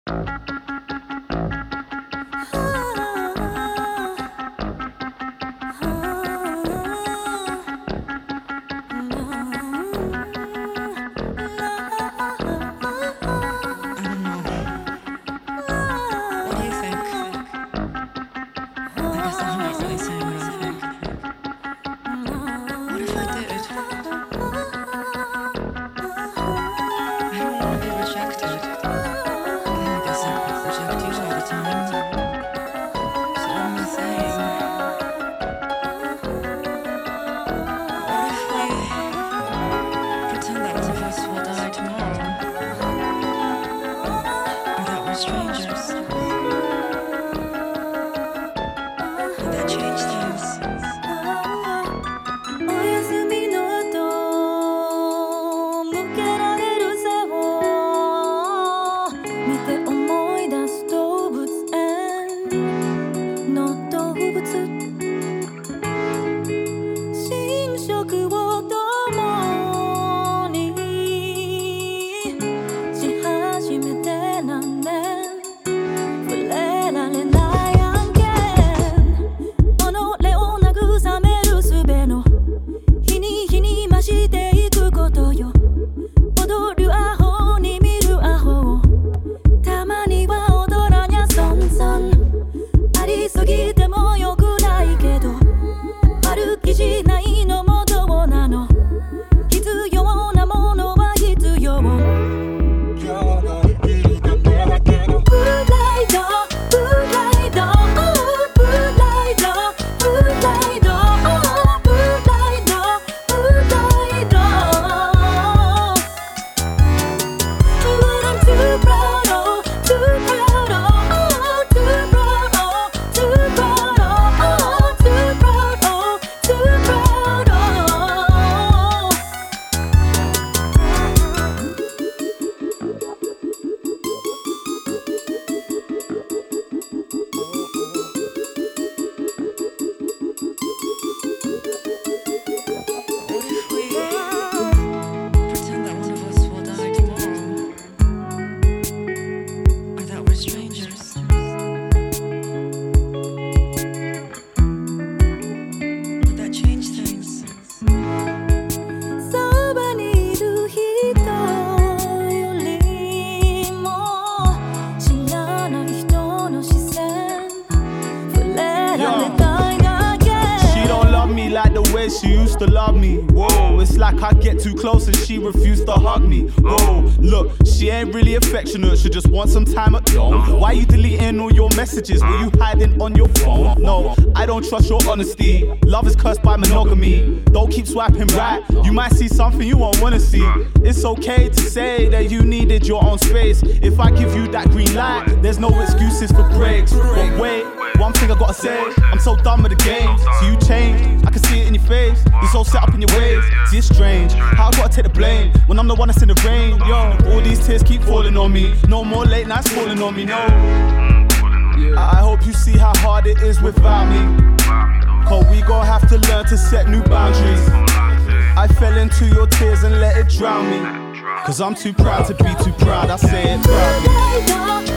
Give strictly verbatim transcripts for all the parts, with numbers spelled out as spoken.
She used to love me, whoa. It's like I get too close and she refused to hug me, whoa. Look, she ain't really affectionate, she just wants some time at home. Why you deleting all your messages? Were you hiding on your phone? No, I don't trust your honesty. Love is cursed by monogamy. Don't keep swiping right, you might see something you won't wanna see. It's okay to say that you needed your own space. If I give you that green light, there's no excuses for breaks. But wait, one thing I gotta say, I'm so done with the games. So you changed, I can see it in your face. You're so set up in your ways, see it's strange how I gotta take the blame when I'm the one that's in the rain. Yo, all these tears keep falling on me. No more late nights falling on me, no. I hope you see how hard it is without me. Cause we gon' have to learn to set new boundaries. I fell into your tears and let it drown me. Cause I'm too proud to be too proud, I say it proudly.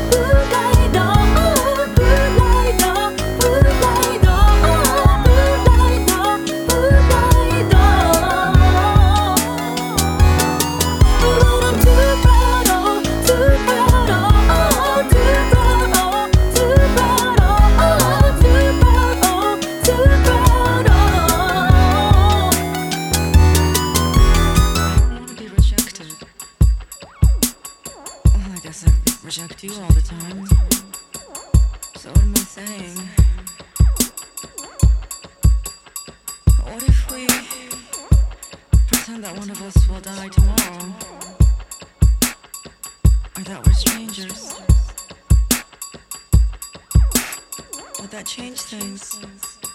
Reject you all the time. So what am I saying? What if we pretend that one of us will die tomorrow? Or that we're strangers? Would that change things?